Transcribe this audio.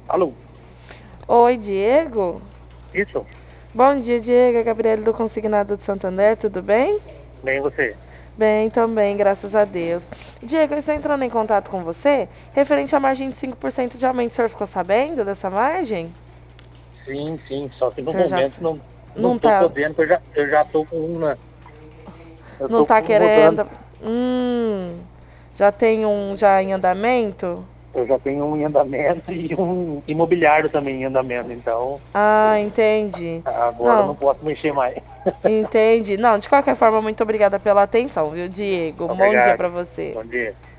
Alô, Oi, Diego. isso? Bom dia, Diego. É Gabriele do Consignado de Santander, tudo bem? Bem você? Bem, também, graças a Deus. Diego, eu estou entrando em contato com você referente à margem de 5% de aumento. O senhor ficou sabendo dessa margem? Sim, sim, só que O no senhor já momento não não tô tá, podendo, porque eu já tô com eu não tô tá mudando, querendo? Já tem um já em andamento? eu já tenho um em andamento e um imobiliário também em andamento, então Ah, entendi. agora eu não Não, posso mexer mais. entendi. Não, de qualquer forma, muito obrigada pela atenção, viu, Diego? Um bom dia Obrigado. para você. Bom dia.